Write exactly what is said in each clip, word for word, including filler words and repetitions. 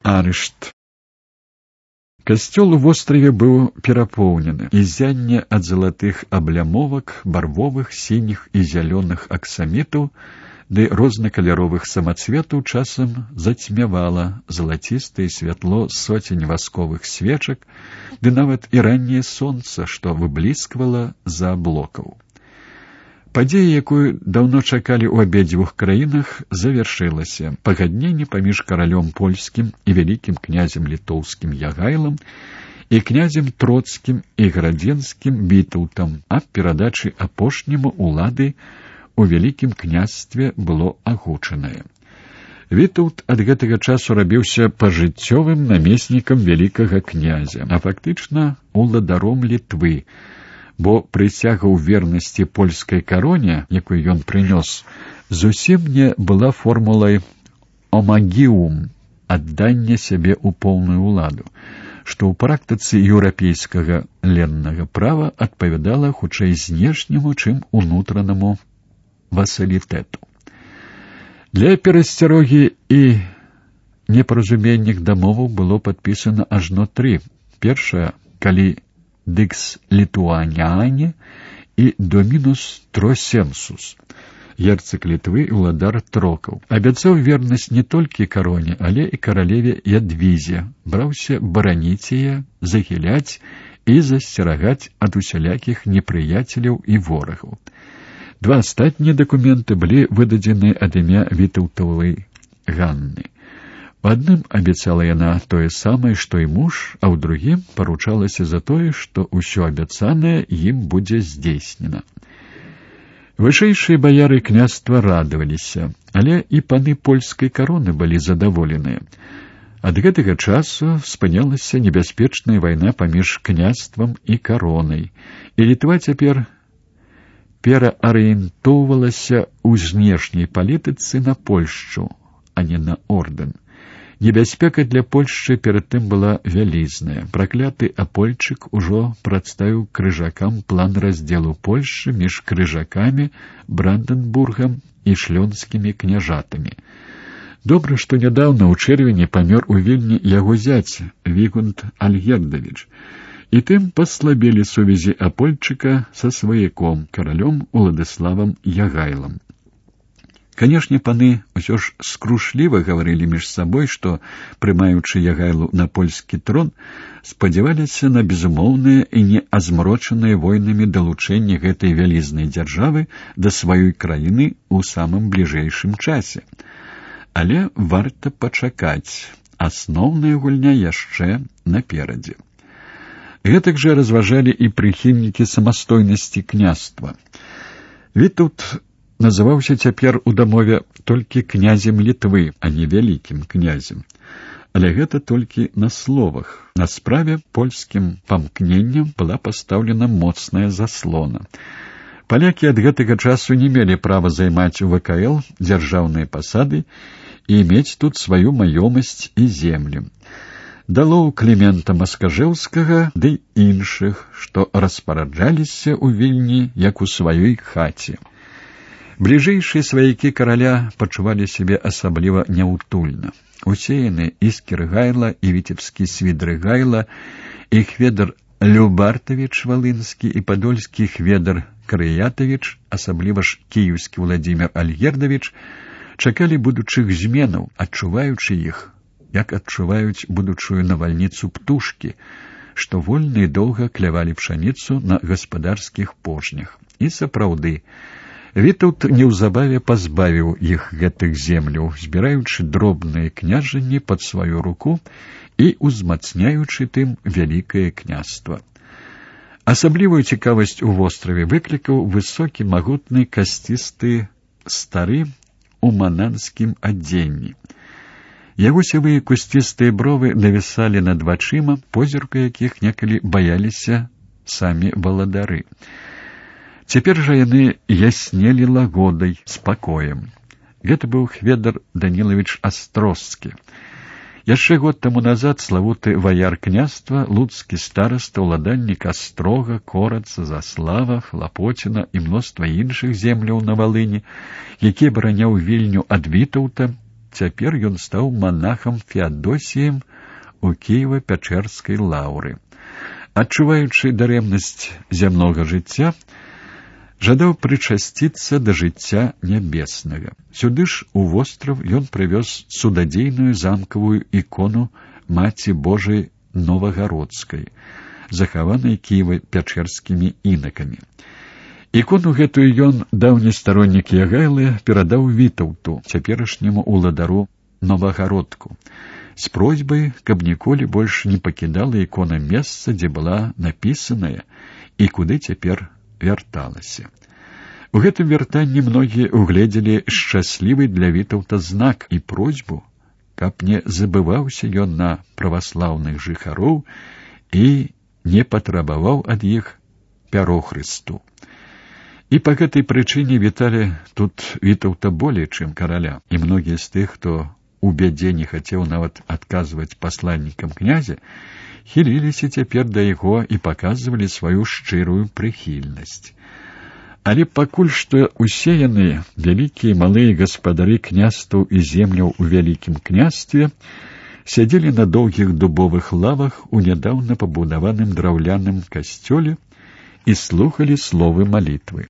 арышт. Касцёл у востраве быў перапоўнены, і зянне ад залатых аблямовак, барвовых, сініх і зялёных аксамітаў ды рознакаляровых самацветаў часам зацьмявала залацістае святло соцень васковых свечак, ды нават і ранняе сонца, што выблісквала з-за аблокаў. Падзея, якую даўно чакалі ў абедзвюх краінах, завяршылася. Пагадненне паміж каралём польскім і вялікім князем літоўскім Ягайлам і князем Троцкім і Градзенскім Вітаўтам аб перадачы апошняму улады у вялікім княстве было агучанае. Вітаўт ад гэтага часу рабіўся пажыццёвым намеснікам вялікага князя, а фактычна уладаром Літвы, бо прысяга ў вернасці польскай кароне, якую ён прынёс, зусім не была формулай омагіум, аддання сябе ў поўную ўладу, што ў практыцы еўрапейскага леннага права адпавядала хутчэй знешняму, чым унутранаму васалітэту. Для перасцярогі і непаразуменних дамоваў было падпісана ажно тры. Першая, калі «Dix Lituaniane» і «Dominus Trosensus», герцог Літвы і ўладар Трокаў. Абяцаў вернасць не толькі кароне, але і каралеве Ядвізе, браўся бараніць яе, захіляць і засцерагаць ад усялякіх непрыяцеляў і ворагаў. Два астатнія дакументы былі выдадзены ад імя Вітаўтавай Ганны. У адным абяцала яна тое самае, што і муж, а ў другім паручалася за тое, што ўсё абяцанае ім будзе здзейснена. Вышэйшыя баяры княства радаваліся, але і паны польскай кароны былі задаволеныя. Ад гэтага часу спынялася небяспечная вайна паміж княствам і каронай, і Літва цяпер пераарыентоўвалася ў знешняй палітыцы на Польшчу, а не на ордэн. Небяспека для Польшчы перад тым была вялізная. Пракляты апольчык ужо прадставіў крыжакам план раздзелу Польшчы між крыжакамі, Бранденбургам і шлёнскімі княжатамі. Добра, што нядаўна ў чэрвені памёр у Вільні яго зяць Вігунд Альгердавіч, і тым паслабелі сувязі апольчыка са сваяком, каралём Уладыславам Ягайлам. Канешне, паны ўсё ж скрушліва гаварылі між сабой, што, прымаючы Ягайлу на польскі трон, спадзяваліся на безумоўнае і не азмрочанае войнамі далучэнне гэтай вялізнай дзяржавы да сваёй краіны ў самым бліжэйшым часе. Але варта пачакаць, асноўная гульня яшчэ наперадзе. Гэтак жа разважалі і прыхільнікі самастойнасці княства. Вітаўт называўся цяпер у дамове толькі князем Літвы, а не вялікім князем. Але гэта толькі на словах. На справе польскім памкненнем была пастаўлена моцная заслона. Палякі ад гэтага часу не мелі права займаць у вэ ка эл дзяржаўныя пасады і мець тут сваю маёмасць і землі. Далоў Клімента Маскажэўскага ды іншых, што распараджаліся ў Вільні як у сваёй хаце. Бліжэйшыя сваякі караля пачувалі сябе асабліва няўтульна. Усеяны Іскір-Гайла і віцебскі Свідры-Гайла, і Хведар Любартавіч Валынскі і падольскі Хведар Крыятавіч, асабліва ж кіеўскі Владзімір Альгердавіч, чакалі будучых зменаў, адчуваючы іх, як адчуваюць будучую навальніцу птушкі, што вольна і доўга клявалі пшаніцу на гаспадарскіх пожнях. І сапраўды, Вітаўт неўзабаве пазбавіў іх гэтых земляў, збіраючы дробныя княжанні пад сваю руку і узмацняючы тым вялікае княства. Асаблівую цікавасць у востраве выклікаў высокі магутны касцісты стары у мананскім адзенні. Яго сівыя кусцістыя бровы навісалі над вачыма, позірку якіх некалі баяліся самі валадары. Цяпер жа яны яснелі лагодай, спакоем. Гэта быў Хведар Данілавіч Астроскі. Яшчэ год таму назад славуты ваяр княства, луцкі стараста, ўладальнік Астрога, Кораца, Заслава, Хлапоціна і мноства іншых земляў на Валыні, які абараняў Вільню ад Вітаўта, цяпер ён стаў манахам Феадосіем у Кіева-Пячэрскай лаўры. Адчуваючы дарэмнасць зямнога жыцця, жадаў прычасціцца да жыцця нябеснага. Сюды ж у востраў ён прывёз цудадзейную замкавую ікону Маці Божай Новагародскай, захаванай кіева-пячэрскімі інакамі. Ікону гэтую ён, даўні староннік Ягайлы, перадаў Вітаўту, цяперашняму ўладару Новагародку, з просьбай, каб ніколі больш не пакідала ікона месца, дзе была напісаная і куды цяпер вярталася. У гэтым вяртанні многія угледзелі шчаслівы для Вітаўта знак і просьбу, каб не забываўся ён на праваслаўных жыхароў і не патрабаваў ад іх пярохрысту. І па гэтай прычыне віталі тут Вітаўта болей, чым караля, і многія з тых, хто у бядзе не хацеў нават адказваць пасланнікам князя, хіліліся цяпер да яго і паказвалі сваю шчырую прыхільнасць. Але пакуль што усе яны, вялікія і малыя гаспадары княстваў і земляў у вялікім княстве, сядзелі на доўгіх дубовых лавах у нядаўна пабудаваным драўляным касцёле і слухалі словы малітвы.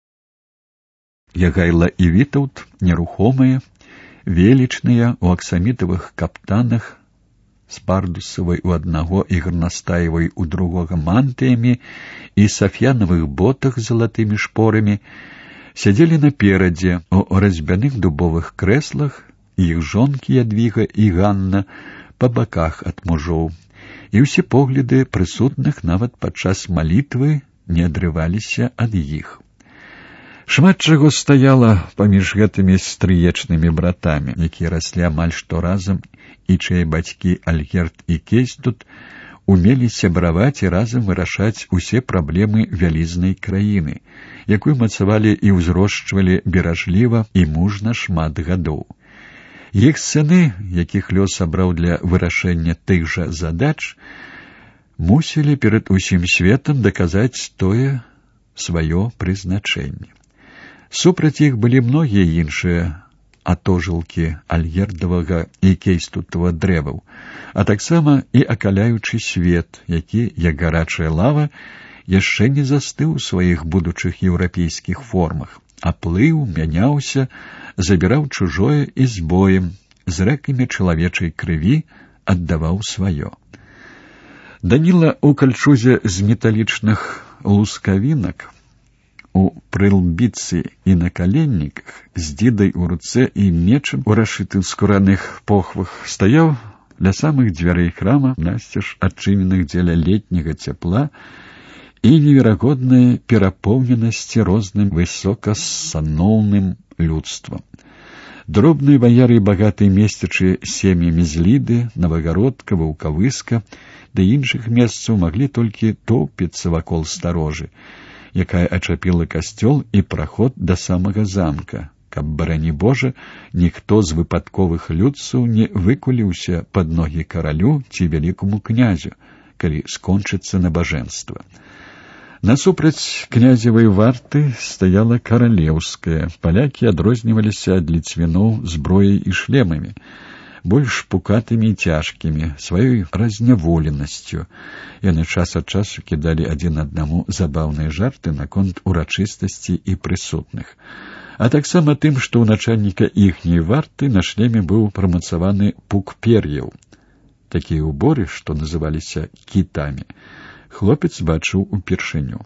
Ягайла і Вітаўт, нерухомыя, велічныя, у аксамітавых каптанах, з пардусавай у аднаго і гарнастаевай у другога мантыямі і сафьянавых ботах з залатымі шпорамі, сядзелі наперадзе у разьбяных дубовых крэслах, іх жонкі Ядвіга і Ганна па баках ад мужоў, і ўсе погляды прысутных нават падчас малітвы не адрываліся ад іх. Шмат чаго стаяла паміж гэтымі стрыечнымі братамі, якія раслі амаль што разам, і чые бацькі Альгерд і Кейстут умелі сябраваць і разам вырашаць усе праблемы вялізнай краіны, якую мацавалі і ўзрошчвалі беражліва і мужна шмат гадоў. Іх сыны, якіх лёс абраў для вырашэння тых жа задач, мусілі перад усім светам даказаць тое сваё прызначэнне. Супраць іх былі многія іншыя атожылкі альгердавага і кейстутава дрэваў, а таксама і акаляючы свет, які, як гарачая лава, яшчэ не застыў у сваіх будучых еўрапейскіх формах, а плыў, мяняўся, забіраў чужое і з боем, з рэкамі чалавечай крыві аддаваў сваё. Даніла ў кальчузе з металічных лускавінак, у прылбіцы і на каленніках, з дзідай у руцэ і мечам у расшытых скураных похвах, стаяў ля самых дзвярэй храма, насцеж адчыненых дзеля летняга цяпла і неверагоднай перапоўненасці розным высокасаноўным людствам. Дробныя баяры і багатыя месцічы сем'ямі з Ліды, Навагародка, Ваўкавыска ды іншых месцаў маглі толькі тоўпіцца вакол старожы, якая ачапіла касцёл і праход да самага замка, каб, барані Божа, ніхто з выпадковых людцаў не выкуліўся пад ногі каралю ці вялікаму князю, калі скончыцца набажэнства. Насупраць князевай варты стаяла каралеўская. Палякі адрозніваліся ад ліцвіноў зброяй і шлемамі, больш пукатымі і цяжкімі, сваёй разняволенасцю. Яны час ад часу кідалі адзін аднаму забаўныя жарты наконт урачыстасці і прысутных. А таксама тым, што ў начальніка іхняй варты на шлеме быў прамацаваны пук пер'яў. Такія ўборы, што называліся кітамі, хлопец бачыў упершыню.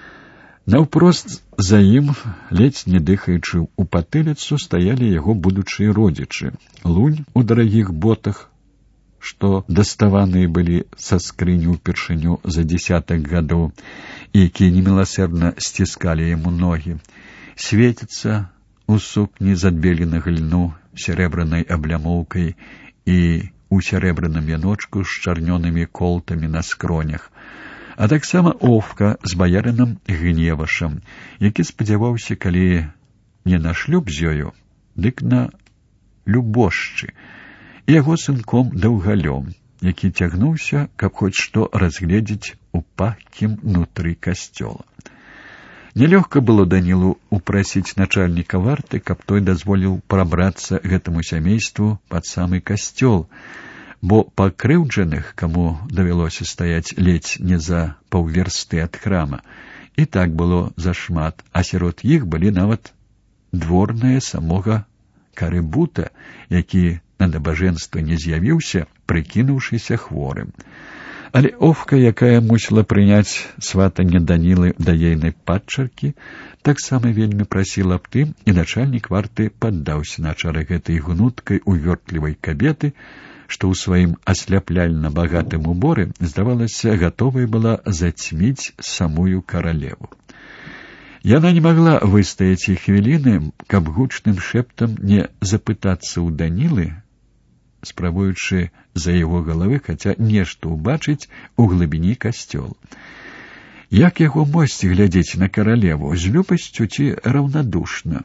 Наўпрост за ім, ледзь не дыхаючы ў патыліцу, стаялі яго будучыя родзічы. Лунь у дарагіх ботах, што даставаныя былі са скрыні ўпершыню за дзесятак гадоў, і якія неміласэрна сціскалі яму ногі. Светіцца у сукні з адбеленага льну сярэбранай аблямоўкай і ў сярэбраным вяночку з чарнёнымі колтамі на скронях, а таксама Овка з баярынам Гневашам, які спадзяваўся, калі не на шлюб з ёю, дык на любошчы, і яго сынком Даўгалём, які цягнуўся, каб хоць што разгледзець у пахкім нутры касцёла. Нелёгка было Данілу упрасіць начальніка варты, каб той дазволіў прабрацца гэтаму сямейству пад самы касцёл, бо пакрыўджаных, каму давялося стаяць ледзь не за паўверсты ад храма, і так было зашмат, а сярод іх былі нават дворныя самога Карыбута, які на набажэнства не з'явіўся, прыкінуўшыся хворым. Але Овка, якая мусіла прыняць сватанне Данілы да ейнай падчаркі, таксама вельмі прасіла аб тым, і начальнік варты паддаўся на чары гэтай гнуткай, увёртлівай кабеты, што ў сваім асляпляльна багатым уборы, здавалася, гатовай была зацьміць самую каралеву. Яна не магла выстаяць і хвіліны, каб гучным шэптам не запытацца ў Данілы, спрабуючы за яго галавы хаця нешта ўбачыць у глыбіні касцёл. Як яго мосць глядзець на каралеву, з любасцю ці раўнадушна?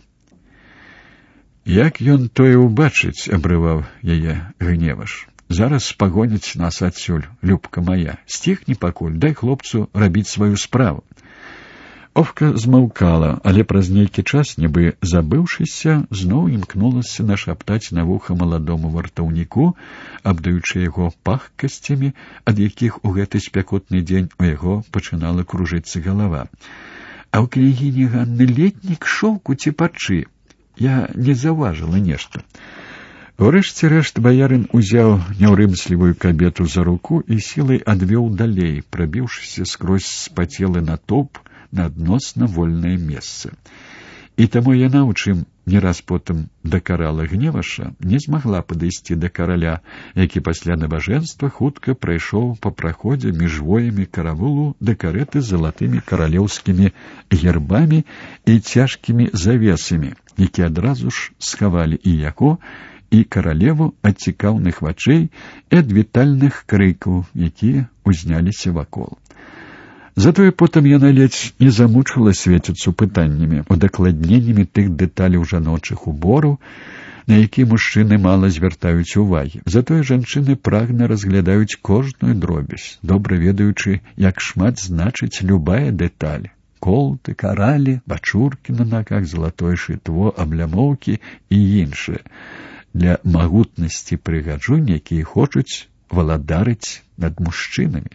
Як ён тое ўбачыць, абрываў яе гневаш. Зараз спагоняць нас адсюль, любка мая. Сціхні пакуль, дай хлопцу рабіць сваю справу. Овка змаўкала, але праз нейкі час, нібы забыўшыся, зноў імкнулася нашаптаць на вуха маладому вартаўніку, абдаючы яго пахкасцямі, ад якіх у гэты спякотны дзень у яго пачынала кружыцца галава. А ў княгіні Ганны летнік, шоўку ці пачы? Я не заўважыла нешта. Урэшце рэшт баярын узяў няўрымслівую кабету за руку і сілай адвёў далей, прабіўшыся скрозь спацелы натоўп на адносна вольнае месца. І таму яна, у чым не раз потым дакарала гневаша, не змагла падысці да караля, які пасля набажэнства хутка прайшоў па праходзе між воямі каравулу да карэты з залатымі каралеўскімі гербамі і цяжкімі завесамі, якія адразу ж схавалі і яго, і каралеву ад цікаўных вачэй і ад вітальных крыкаў, якія узняліся вакол. Затое потым яна ледзь не замучыла свеціцу пытаннямі, удакладненнямі тых дэталяў жаночых убораў, на які мужчыны мала звяртаюць увагі. Затое жанчыны прагна разглядаюць кожную дробязь, добра ведаючы, як шмат значыць любая дэталь. Колты, каралі, бачуркі на нагах, залатое шытво, аблямоўкі і іншае. Для магутнасці прыгажунь, якія хочуць валадарыць над мужчынамі.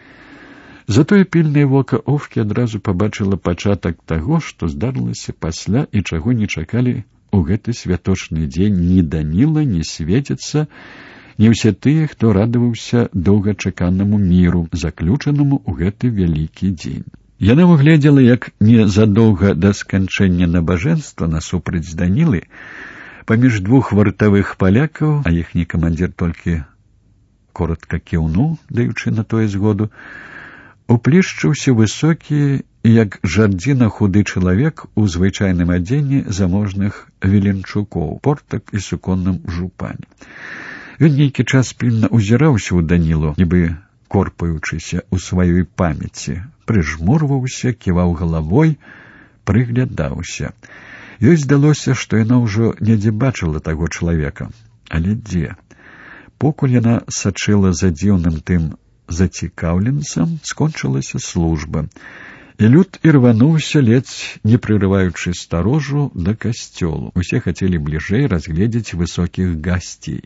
Затое пільнае вока Овкі адразу пабачыла пачатак таго, што здарылася пасля і чаго не чакалі ў гэты святочны дзень ні Даніла, ні свеціца, ні ўсе тыя, хто радаваўся доўгачаканаму міру, заключанаму ў гэты вялікі дзень. Яна выглядзела, як незадоўга да сканчэння набажэнства насупраць Данілы, паміж двух вартавых палякаў, а іхні камандзір толькі коротка кіўнуў, даючы на тое згоду, уплішчыўся высокі, як жардзіна худы чалавек у звычайным адзенні заможных веленчукоў, портак і суконным жупане. Ён нейкі час пільна ўзіраўся ў Данілу, нібы корпаючыся ў сваёй памяці, прыжмурваўся, ківаў галавой, прыглядаўся. Ёй здалося, што яна ўжо недзе бачыла таго чалавека. Але дзе? Покуль яна сачыла за дзіўным тым зацікаўленцам, скончылася служба, і люд ірвануўся, ледзь не прырываючы старожу да касцёлу. Усе хацелі бліжэй разгледзець высокіх гасцей.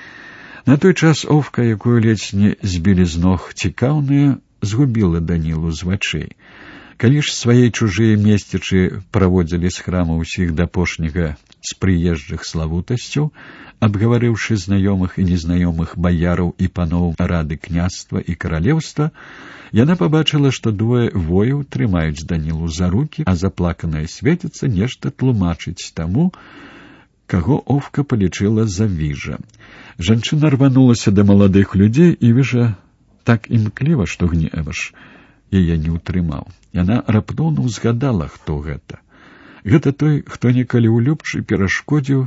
На той час Овка, якую ледзь не збілі з ног цікаўныя, згубіла Данілу з вачэй. Калі ж свае чужыя месцічы праводзілі з храма ўсіх да апошняга з прыезджых славутасцяў, абгаварыўшы знаёмых і незнаёмых баяраў і паноў рады княства і каралеўства, яна пабачыла, што двое вояў трымаюць Данілу за рукі, а заплаканая свеціца нешта тлумачыць таму, каго Овка палічыла за віжа. Жанчына рванулася да маладых людзей, і віжа так імкліва, што гневаш яе не ўтрымаў. Яна раптоўна ўзгадала, хто гэта. Гэта той, хто некалі ў любчы перашкодзіў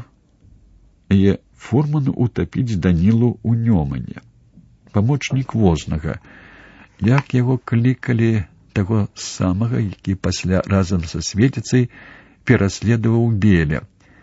яе фурману утапіць Данілу ў Нёмане. Памочнік вознага. Як яго клікалі, таго самага, які пасля разам са свеціцай пераследаваў Беля.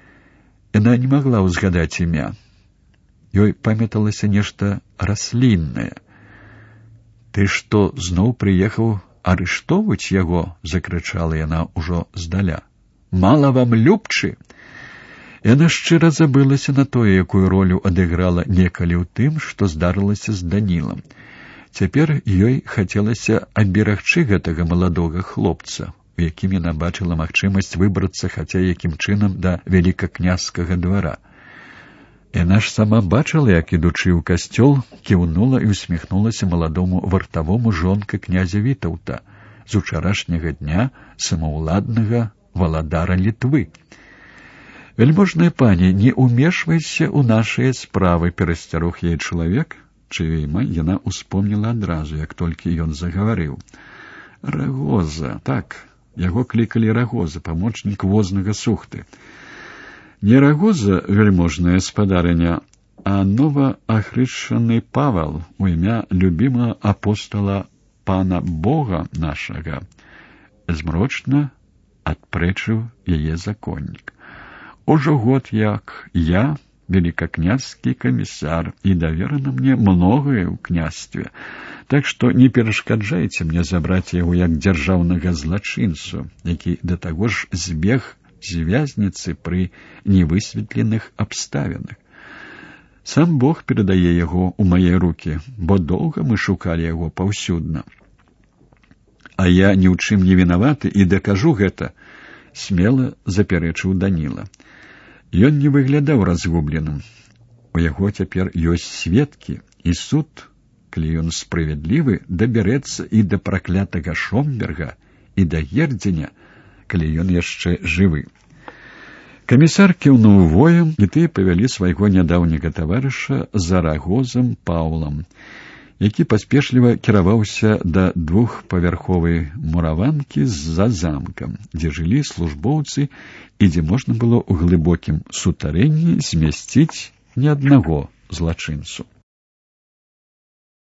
Яна не магла ўзгадаць імя. Ёй памяталася нешта расліннае. Ты што, зноў прыехаў арыштоўваць яго, закрычала яна ўжо здаля. Мала вам любчы? Яна шчыра забылася на тое, якую ролю адыграла некалі ў тым, што здарылася з Данілам. Цяпер ёй хацелася аберагчы гэтага маладога хлопца, у якім яна бачыла магчымасць выбрацца хаця якім чынам да вялікакняскага двара. Яна ж сама бачыла, як, ідучы ў касцёл, кіўнула і усміхнулася маладому вартавому жонка князя Вітаўта, з учарашняга дня самаўладнага валадара Літвы. «Вельможная пані, не ўмешвайся ў нашыя справы», — перасцярог яе чалавек, чыё імя яна ўспомніла адразу, як толькі ён загаварыў. Рагоза, так, яго клікалі Рагоза, памочнік вознага сухты. Не Рагоза, вельможная спадарыня, а новаахрышчаны Павел у імя любімага апостола пана Бога нашага, змрочна адпрэчыў яе законнік. Ужо год як я, великокняжский комиссар, и доверено мне многое ў княстве, так што не перашкаджайце мне забраць яго як дзяржаўнага злачынцу, які да таго ж збег з вязніцы пры невысветленых абставінах. Сам Бог перадае яго ў мае рукі, бо доўга мы шукалі яго паўсюдна. А я ні ў чым не вінаваты і дакажу гэта, смела запярэчыў Даніла. Ён не выглядаў разгубленым. У яго цяпер ёсць сведкі, і суд, калі ён справядлівы, дабярэцца і да праклятага Шомберга, і да Гердзеня, калі ён яшчэ жывы. Камісар кіўнуў воем, і тыя павялі свайго нядаўняга таварыша за Рагозам Паўлам, які паспешліва кіраваўся да двухпавярховай мураванкі з-за замкам, дзе жылі службоўцы і дзе можна было ў глыбокім сутарэнні змясціць не аднаго злачынцу.